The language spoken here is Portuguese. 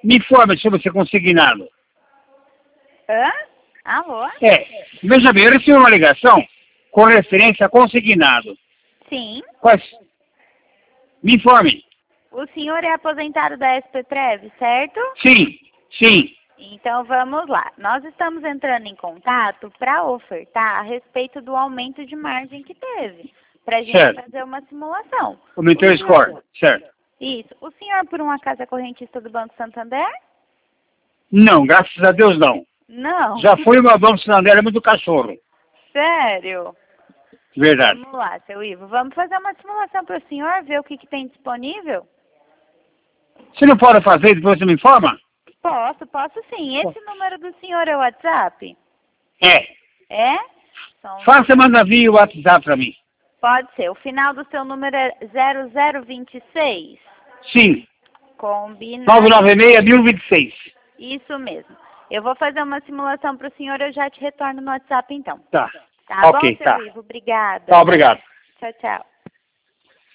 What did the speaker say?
Me informe sobre esse consignado. Hã? Alô? Veja bem, eu recebi uma ligação com referência a consignado. Sim. Quais? Me informe. O senhor é aposentado da SPTrev, certo? Sim, sim. Então vamos lá. Nós estamos entrando em contato para ofertar a respeito do aumento de margem que teve. Para a gente fazer uma simulação. Aumentou o score, certo. Isso. O senhor, por um acaso, é correntista do Banco Santander? Não, graças a Deus não. Não. Já foi o meu Banco Santander, é muito cachorro. Sério? Verdade. Vamos lá, seu Ivo. Vamos fazer uma simulação para o senhor, ver o que tem disponível? Você não pode fazer, depois você me informa? Posso sim. Esse número do senhor é o WhatsApp? É. É? Faça, manda via o WhatsApp para mim. Pode ser. O final do seu número é 0026? Sim. Combinado. 996-1026. Isso mesmo. Eu vou fazer uma simulação para o senhor, eu já te retorno no WhatsApp então. Tá. Tá Ok, bom, seu tá. Ivo? Obrigada. Tá, obrigado. Tchau, tchau.